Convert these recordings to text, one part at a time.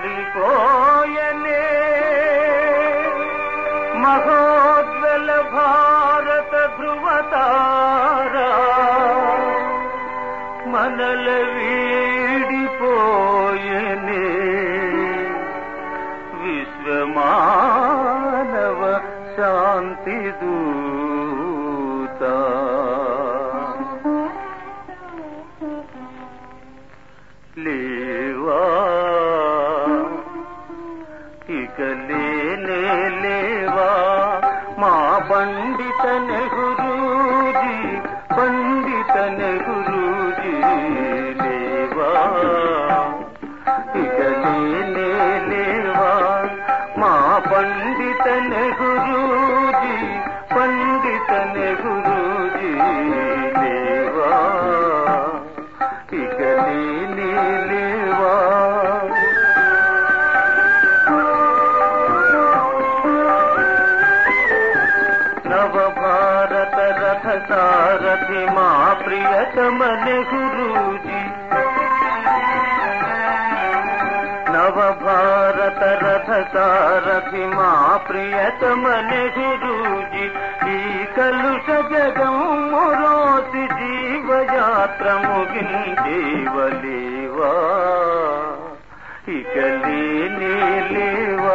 మారిపోయనే మహోజ్వల భారత ధృవతారా మనల వీడిపోయనే విశ్వమానవ శాంతి దూత లేవా ఇక లేనే లేవా మా పండిత నెహ్రూజీ పండిత నెహ్రూజీ లేవా ఇక లేనే లేవా మా పండిత నెహ్రూజీ పండిత నెహ్రూజీ లేవా ఇక లేనే లేవా నవభారత రథ సారథి మా ప్రియతమ నెహ్రూజీ నవభారత రథ సారథి మా ప్రియతమ నెహ్రూజీ ఈ కలుష జగం మొరోసి జీవయాత్ర ముగించేవలేవా ఇక లేనే లేవా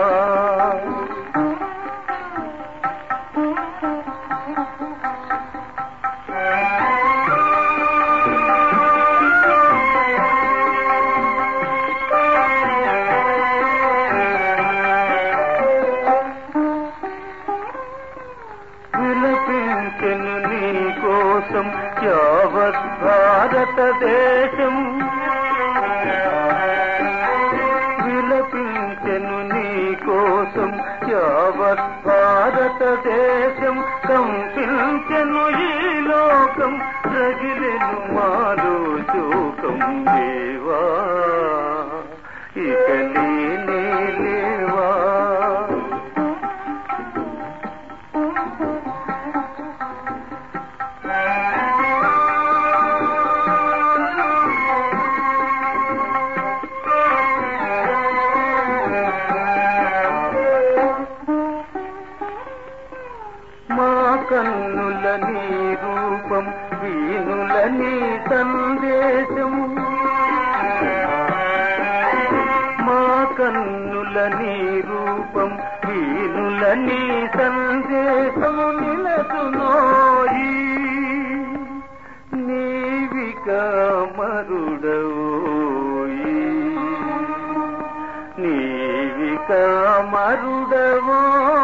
విలపించెను నీ కోసం యావత్ భారతదేశం విలపించెను నీ కోసం యావత్ భారతదేశం కంపించెను ఈ లోకం రగిలెను మాలో శోకం లేవా ఇక లేనే లేవా మా కన్నుల నీ రూపం వీణుల నీ సందేశం మా కన్నుల నీ రూపం వీణుల నీ సందేశం నిలతునోయి నీవిక మరుడవోయి నీవిక మరుడవో